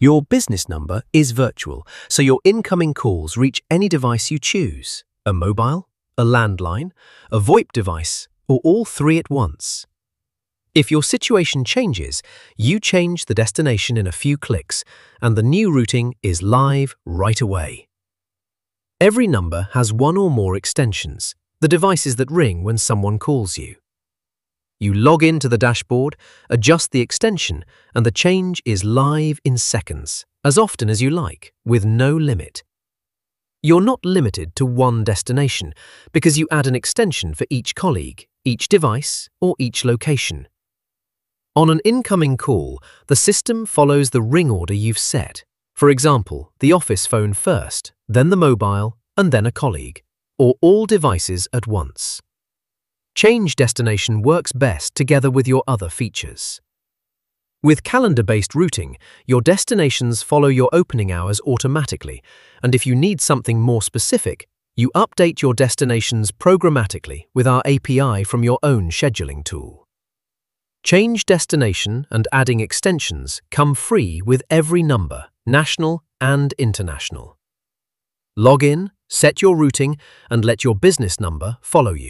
Your business number is virtual, so your incoming calls reach any device you choose: a mobile, a landline, a VoIP device, or all three at once. If your situation changes, you change the destination in a few clicks, and the new routing is live right away. Every number has one or more extensions, the devices that ring when someone calls you. You log into the dashboard, adjust the extension, and the change is live in seconds, as often as you like, with no limit. You're not limited to one destination because you add an extension for each colleague, each device, or each location. On an incoming call, the system follows the ring order you've set. For example, the office phone first, then the mobile, and then a colleague, or all devices at once. Change destination works best together with your other features. With calendar-based routing, your destinations follow your opening hours automatically, and if you need something more specific, you update your destinations programmatically with our API from your own scheduling tool. Change destination and adding extensions come free with every number, national and international. Log in, set your routing, and let your business number follow you.